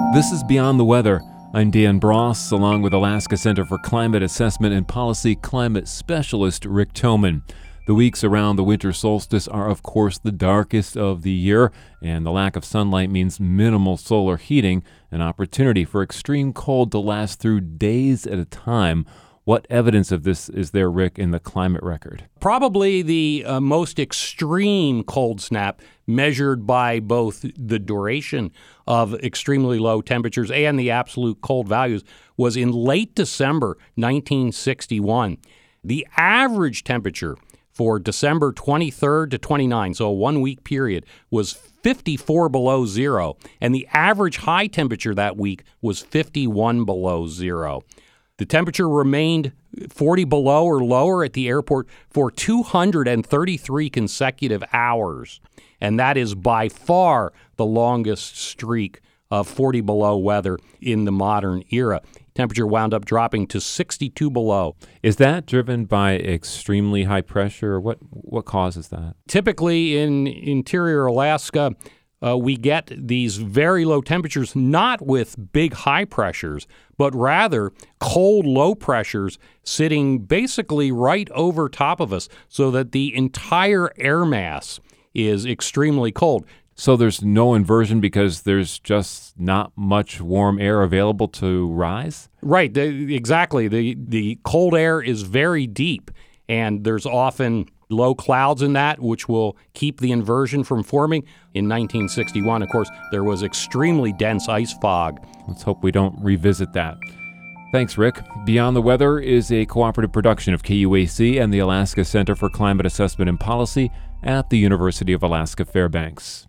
This is Beyond the Weather. I'm Dan Bross, along with Alaska Center for Climate Assessment and Policy climate specialist Rick Thoman. The weeks around the winter solstice are, of course, the darkest of the year, and the lack of sunlight means minimal solar heating, an opportunity for extreme cold to last through days at a time. What evidence of this is there, Rick, in the climate record? Probably the most extreme cold snap measured by both the duration of extremely low temperatures and the absolute cold values was in late December 1961. The average temperature for December 23rd to 29, so a 1 week period, was 54 below zero, and the average high temperature that week was 51 below zero. The temperature remained 40 below or lower at the airport for 233 consecutive hours, and that is by far the longest streak of 40 below weather in the modern era. Temperature wound up dropping to 62 below. Is that driven by extremely high pressure, or what causes that? Typically in interior Alaska, we get these very low temperatures, not with big high pressures, but rather cold low pressures sitting basically right over top of us so that the entire air mass is extremely cold. So there's no inversion because there's just not much warm air available to rise? Right, exactly. The cold air is very deep, and there's often low clouds in that, which will keep the inversion from forming. In 1961, of course, there was extremely dense ice fog. Let's hope we don't revisit that. Thanks, Rick. Beyond the Weather is a cooperative production of KUAC and the Alaska Center for Climate Assessment and Policy at the University of Alaska Fairbanks.